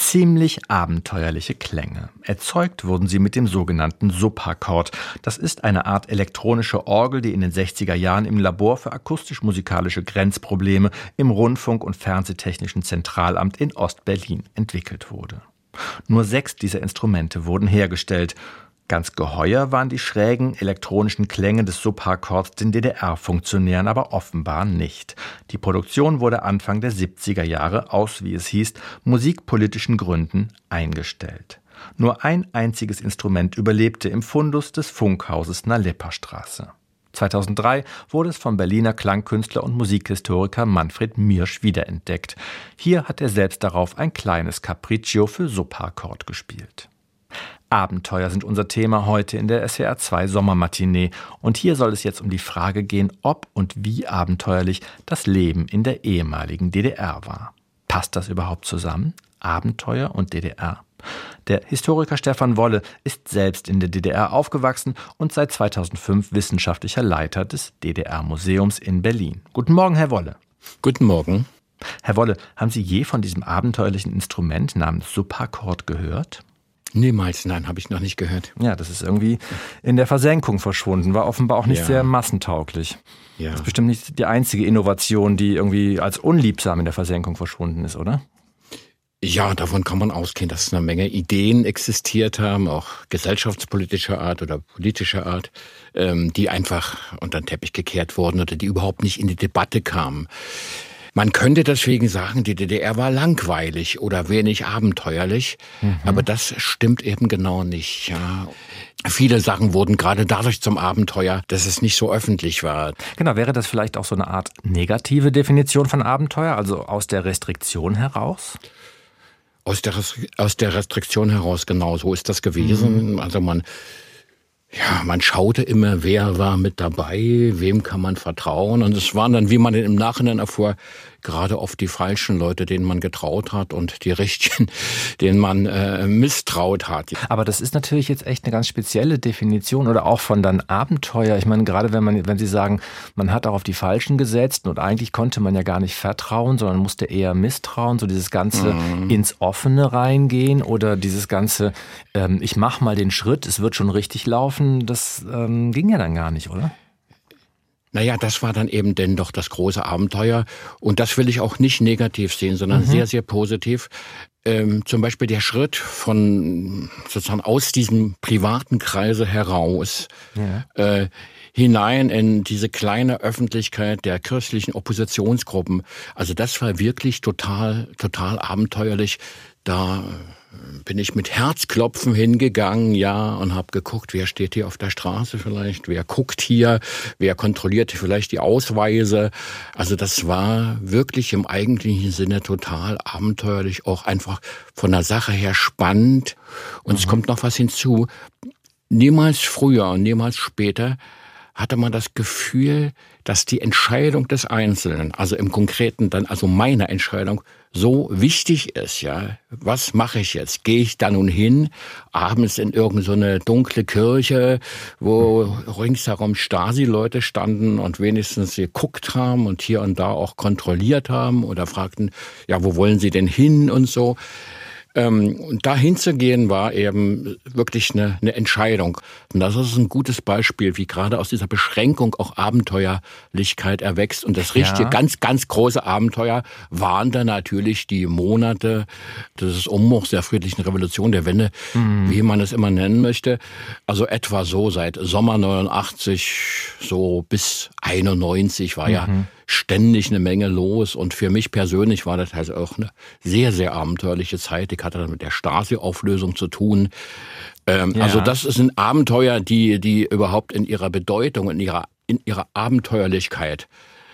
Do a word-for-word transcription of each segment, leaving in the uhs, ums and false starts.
Ziemlich abenteuerliche Klänge. Erzeugt wurden sie mit dem sogenannten Supakkord. Das ist eine Art elektronische Orgel, die in den sechziger Jahren im Labor für akustisch-musikalische Grenzprobleme im Rundfunk- und Fernsehtechnischen Zentralamt in Ost-Berlin entwickelt wurde. Nur sechs dieser Instrumente wurden hergestellt. Ganz geheuer waren die schrägen elektronischen Klänge des Supakkords den D D R-Funktionären aber offenbar nicht. Die Produktion wurde Anfang der siebziger Jahre aus, wie es hieß, musikpolitischen Gründen eingestellt. Nur ein einziges Instrument überlebte im Fundus des Funkhauses Nalepa-Straße. zweitausenddrei wurde es vom Berliner Klangkünstler und Musikhistoriker Manfred Miersch wiederentdeckt. Hier hat er selbst darauf ein kleines Capriccio für Supakkord gespielt. Abenteuer sind unser Thema heute in der S W R zwei Sommermatinee. Und hier soll es jetzt um die Frage gehen, ob und wie abenteuerlich das Leben in der ehemaligen D D R war. Passt das überhaupt zusammen? Abenteuer und D D R? Der Historiker Stefan Wolle ist selbst in der D D R aufgewachsen und seit zweitausendfünf wissenschaftlicher Leiter des D D R-Museums in Berlin. Guten Morgen, Herr Wolle. Guten Morgen. Herr Wolle, haben Sie je von diesem abenteuerlichen Instrument namens Supakkord gehört? Niemals, nein, habe ich noch nicht gehört. Ja, das ist irgendwie in der Versenkung verschwunden, war offenbar auch nicht ja. sehr massentauglich. Ja. Das ist bestimmt nicht die einzige Innovation, die irgendwie als unliebsam in der Versenkung verschwunden ist, oder? Ja, davon kann man ausgehen, dass eine Menge Ideen existiert haben, auch gesellschaftspolitischer Art oder politischer Art, die einfach unter den Teppich gekehrt wurden oder die überhaupt nicht in die Debatte kamen. Man könnte deswegen sagen, die D D R war langweilig oder wenig abenteuerlich, mhm. aber das stimmt eben genau nicht. Ja. Viele Sachen wurden gerade dadurch zum Abenteuer, dass es nicht so öffentlich war. Genau, wäre das vielleicht auch so eine Art negative Definition von Abenteuer, also aus der Restriktion heraus? Aus der, aus der Restriktion heraus, genau, so ist das gewesen. Mhm. Also man... Ja, man schaute immer, wer war mit dabei, wem kann man vertrauen. Und es waren dann, wie man im Nachhinein erfuhr, gerade oft die falschen Leute, denen man getraut hat und die richtigen, denen man äh, misstraut hat. Aber das ist natürlich jetzt echt eine ganz spezielle Definition oder auch von dann Abenteuer. Ich meine, gerade wenn man, wenn Sie sagen, man hat auch auf die Falschen gesetzt und eigentlich konnte man ja gar nicht vertrauen, sondern musste eher misstrauen, so dieses ganze mhm. ins Offene reingehen oder dieses ganze, ähm, ich mach mal den Schritt, es wird schon richtig laufen, das ähm, ging ja dann gar nicht, oder? Naja, das war dann eben denn doch das große Abenteuer. Und das will ich auch nicht negativ sehen, sondern mhm. sehr, sehr positiv. Ähm, zum Beispiel der Schritt von sozusagen aus diesem privaten Kreise heraus ja. äh, hinein in diese kleine Öffentlichkeit der kirchlichen Oppositionsgruppen. Also das war wirklich total, total abenteuerlich. Da bin ich mit Herzklopfen hingegangen, ja, und habe geguckt, wer steht hier auf der Straße vielleicht, wer guckt hier, wer kontrolliert vielleicht die Ausweise. Also das war wirklich im eigentlichen Sinne total abenteuerlich, auch einfach von der Sache her spannend. Und mhm. es kommt noch was hinzu. Niemals früher und niemals später hatte man das Gefühl, dass die Entscheidung des Einzelnen, also im Konkreten dann, also meine Entscheidung, so wichtig ist, ja. Was mache ich jetzt? Gehe ich da nun hin, abends in irgendeine so eine dunkle Kirche, wo ringsherum Stasi-Leute standen und wenigstens geguckt haben und hier und da auch kontrolliert haben oder fragten, ja, wo wollen Sie denn hin und so. Ähm, und da hinzugehen war eben wirklich eine, eine Entscheidung. Und das ist ein gutes Beispiel, wie gerade aus dieser Beschränkung auch Abenteuerlichkeit erwächst. Und das richtige, ja. ganz, ganz große Abenteuer waren dann natürlich die Monate des Umbruchs der friedlichen Revolution, der Wende, mhm. wie man es immer nennen möchte. Also etwa so seit Sommer neunundachtzig, so bis einundneunzig war mhm. ja ständig eine Menge los. Und für mich persönlich war das also auch eine sehr, sehr abenteuerliche Zeit. Ich hatte dann mit der Stasi-Auflösung zu tun. Ähm, ja. Also das sind Abenteuer, die, die überhaupt in ihrer Bedeutung, in ihrer, in ihrer Abenteuerlichkeit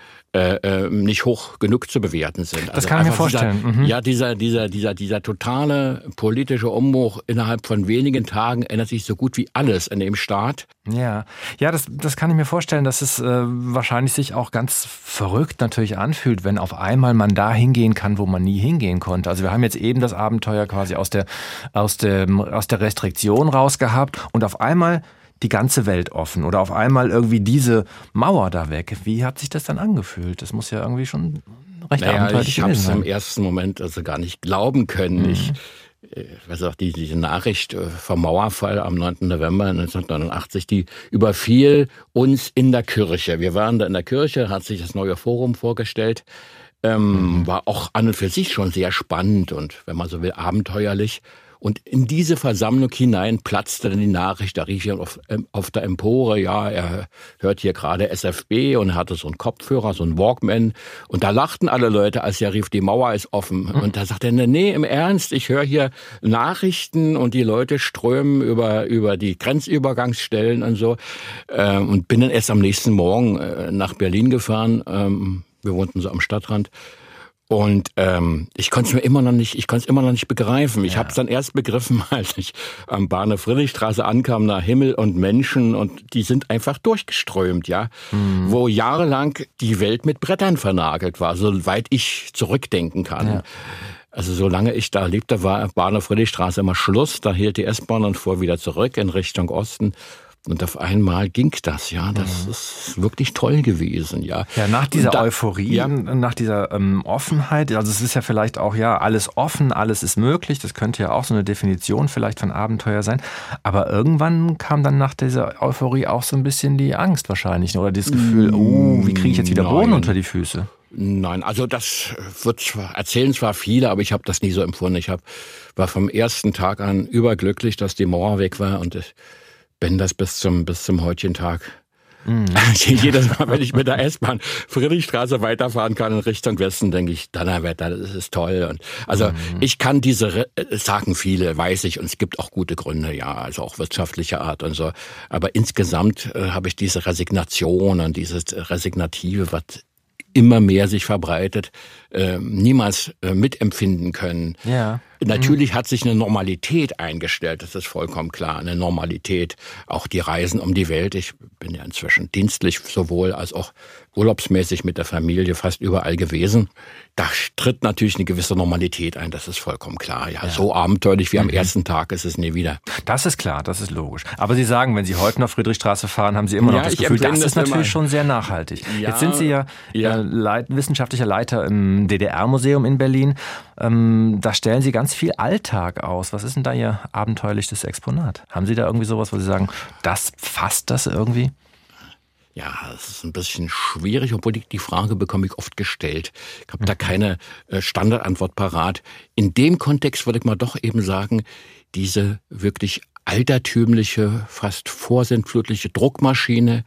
Äh, äh, nicht hoch genug zu bewerten sind. Das also kann ich mir vorstellen. Dieser, mhm. Ja, dieser, dieser, dieser, dieser totale politische Umbruch innerhalb von wenigen Tagen ändert sich so gut wie alles in dem Staat. Ja, ja, das, das kann ich mir vorstellen, dass es äh, wahrscheinlich sich auch ganz verrückt natürlich anfühlt, wenn auf einmal man da hingehen kann, wo man nie hingehen konnte. Also wir haben jetzt eben das Abenteuer quasi aus der, aus der, aus der Restriktion rausgehabt und auf einmal die ganze Welt offen oder auf einmal irgendwie diese Mauer da weg. Wie hat sich das dann angefühlt? Das muss ja irgendwie schon recht naja, abenteuerlich ich habe gewesen es sein. im ersten Moment also gar nicht glauben können. Mhm. Ich was auch die, diese Nachricht vom Mauerfall am neunten November neunzehnhundertneunundachtzig, die überfiel uns in der Kirche. Wir waren da in der Kirche, hat sich das neue Forum vorgestellt, ähm, mhm. war auch an und für sich schon sehr spannend und, wenn man so will, abenteuerlich. Und in diese Versammlung hinein platzte dann die Nachricht, da rief jemand auf, auf der Empore, ja, er hört hier gerade S F B und er hatte so einen Kopfhörer, so einen Walkman. Und da lachten alle Leute, als er rief, die Mauer ist offen. Und da sagte er, nee, im Ernst, ich höre hier Nachrichten und die Leute strömen über, über die Grenzübergangsstellen und so. Und bin dann erst am nächsten Morgen nach Berlin gefahren. Wir wohnten so am Stadtrand. Und ähm, ich konnte es mir immer noch nicht, ich konnte es immer noch nicht begreifen. Ich ja. habe es dann erst begriffen, als ich am Bahnhof Friedrichstraße ankam, nach Himmel und Menschen, und die sind einfach durchgeströmt, ja, mhm. wo jahrelang die Welt mit Brettern vernagelt war, soweit ich zurückdenken kann. Ja. Also solange ich da lebte, war Bahnhof Friedrichstraße immer Schluss. Da hielt die S-Bahn und fuhr wieder zurück in Richtung Osten. Und auf einmal ging das, ja. Das mhm. ist wirklich toll gewesen, ja. Ja, nach dieser da, Euphorie, ja. nach dieser ähm, Offenheit, also es ist ja vielleicht auch, ja, alles offen, alles ist möglich. Das könnte ja auch so eine Definition vielleicht von Abenteuer sein. Aber irgendwann kam dann nach dieser Euphorie auch so ein bisschen die Angst wahrscheinlich, oder das Gefühl, oh, wie kriege ich jetzt wieder Nein. Boden unter die Füße? Nein, also das wird zwar, erzählen zwar viele, aber ich habe das nie so empfunden. Ich hab, war vom ersten Tag an überglücklich, dass die Mauer weg war, und ich bin das bis zum, bis zum heutigen Tag. Mhm. Jedes Mal, wenn ich mit der S-Bahn Friedrichstraße weiterfahren kann in Richtung Westen, denke ich, Donnerwetter, das ist toll. Und also mhm. ich kann diese, sagen viele, weiß ich, und es gibt auch gute Gründe, ja, also auch wirtschaftlicher Art und so. Aber insgesamt äh, habe ich diese Resignation und dieses Resignative, was immer mehr sich verbreitet, äh, niemals äh, mitempfinden können. Ja. Natürlich hat sich eine Normalität eingestellt, das ist vollkommen klar, eine Normalität. Auch die Reisen um die Welt. Ich bin ja inzwischen dienstlich sowohl als auch urlaubsmäßig mit der Familie fast überall gewesen. Da tritt natürlich eine gewisse Normalität ein, das ist vollkommen klar. Ja, ja. So abenteuerlich wie am mhm. ersten Tag ist es nie wieder. Das ist klar, das ist logisch. Aber Sie sagen, wenn Sie heute nach Friedrichstraße fahren, haben Sie immer noch ja, das Gefühl, das ist natürlich immer schon sehr nachhaltig. Ja, Jetzt sind Sie ja, ja. Leit, wissenschaftlicher Leiter im D D R-Museum in Berlin. Ähm, da stellen Sie ganz viel Alltag aus. Was ist denn da Ihr abenteuerlichstes Exponat? Haben Sie da irgendwie sowas, wo Sie sagen, das fasst das irgendwie? Ja, es ist ein bisschen schwierig, obwohl die, die Frage bekomme ich oft gestellt. Ich habe mhm. da keine äh, Standardantwort parat. In dem Kontext würde ich mal doch eben sagen, diese wirklich altertümliche, fast vorsintflutliche Druckmaschine,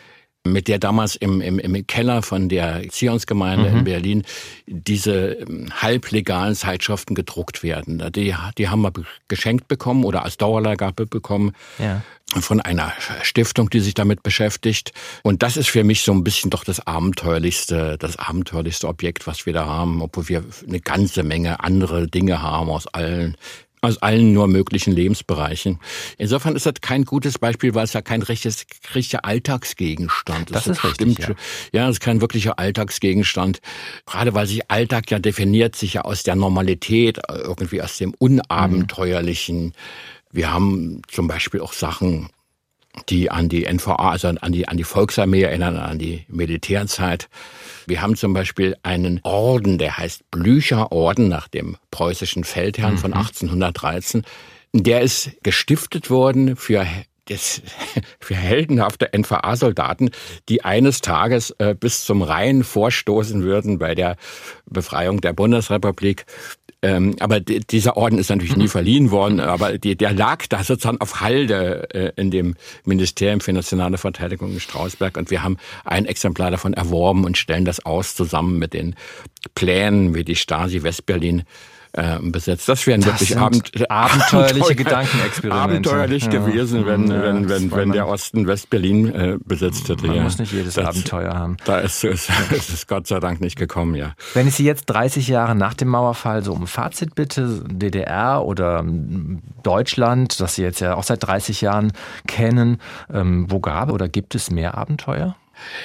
mit der damals im, im, im Keller von der Zionsgemeinde mhm. in Berlin diese halblegalen Zeitschriften gedruckt werden. Die, die haben wir geschenkt bekommen oder als Dauerleihgabe bekommen. Ja. Von einer Stiftung, die sich damit beschäftigt. Und das ist für mich so ein bisschen doch das abenteuerlichste, das abenteuerlichste Objekt, was wir da haben, obwohl wir eine ganze Menge andere Dinge haben aus allen aus allen nur möglichen Lebensbereichen. Insofern ist das kein gutes Beispiel, weil es ja kein richtiges, richtiger Alltagsgegenstand ist. Das ist richtig, ja. Ja, es ist kein wirklicher Alltagsgegenstand. Gerade weil sich Alltag ja definiert, sich ja aus der Normalität, irgendwie aus dem Unabenteuerlichen. Wir haben zum Beispiel auch Sachen, die an die N V A, also an die, an die Volksarmee erinnern, an die Militärzeit. Wir haben zum Beispiel einen Orden, der heißt Blücher Orden, nach dem preußischen Feldherrn mhm. von achtzehnhundertdreizehn. Der ist gestiftet worden für das, für heldenhafte N V A-Soldaten, die eines Tages äh, bis zum Rhein vorstoßen würden bei der Befreiung der Bundesrepublik. Ähm, aber d- dieser Orden ist natürlich nie verliehen worden, aber die, der lag da sozusagen auf Halde äh, in dem Ministerium für nationale Verteidigung in Strausberg, und wir haben ein Exemplar davon erworben und stellen das aus zusammen mit den Plänen, wie die Stasi Westberlin äh, besetzt. Das wären das wirklich abend, abenteuerliche abenteuer, Gedankenexperimente. Abenteuerlich ja. gewesen, wenn, ja, wenn, wenn, wenn der Osten Westberlin äh, besetzt hätte. Man ja. muss nicht jedes das, Abenteuer haben. Da ist es ist Gott sei Dank nicht gekommen, ja. Wenn ich Sie jetzt dreißig Jahre nach dem Mauerfall so um Fazit bitte, D D R oder Deutschland, das Sie jetzt ja auch seit dreißig Jahren kennen, ähm, wo gab oder gibt es mehr Abenteuer?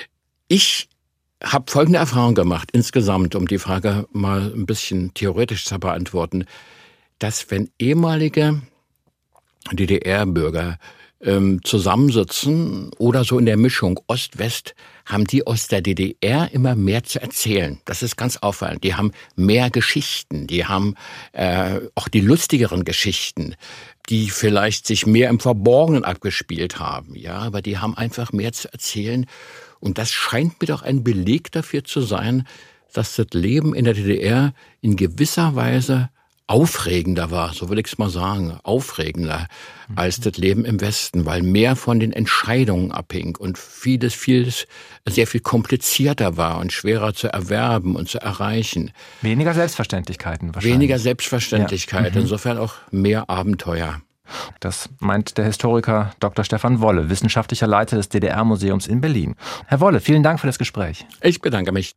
Ich habe folgende Erfahrung gemacht, insgesamt, um die Frage mal ein bisschen theoretisch zu beantworten, dass wenn ehemalige D D R-Bürger ähm, zusammensitzen oder so in der Mischung Ost-West, haben die aus der D D R immer mehr zu erzählen. Das ist ganz auffallend. Die haben mehr Geschichten, die haben äh, auch die lustigeren Geschichten, die vielleicht sich mehr im Verborgenen abgespielt haben. Ja, aber die haben einfach mehr zu erzählen. Und das scheint mir doch ein Beleg dafür zu sein, dass das Leben in der D D R in gewisser Weise aufregender war, so will ich es mal sagen, aufregender mhm. als das Leben im Westen, weil mehr von den Entscheidungen abhing und vieles, vieles sehr viel komplizierter war und schwerer zu erwerben und zu erreichen. Weniger Selbstverständlichkeiten wahrscheinlich. Weniger Selbstverständlichkeit, ja. mhm. insofern auch mehr Abenteuer. Das meint der Historiker Doktor Stefan Wolle, wissenschaftlicher Leiter des D D R-Museums in Berlin. Herr Wolle, vielen Dank für das Gespräch. Ich bedanke mich.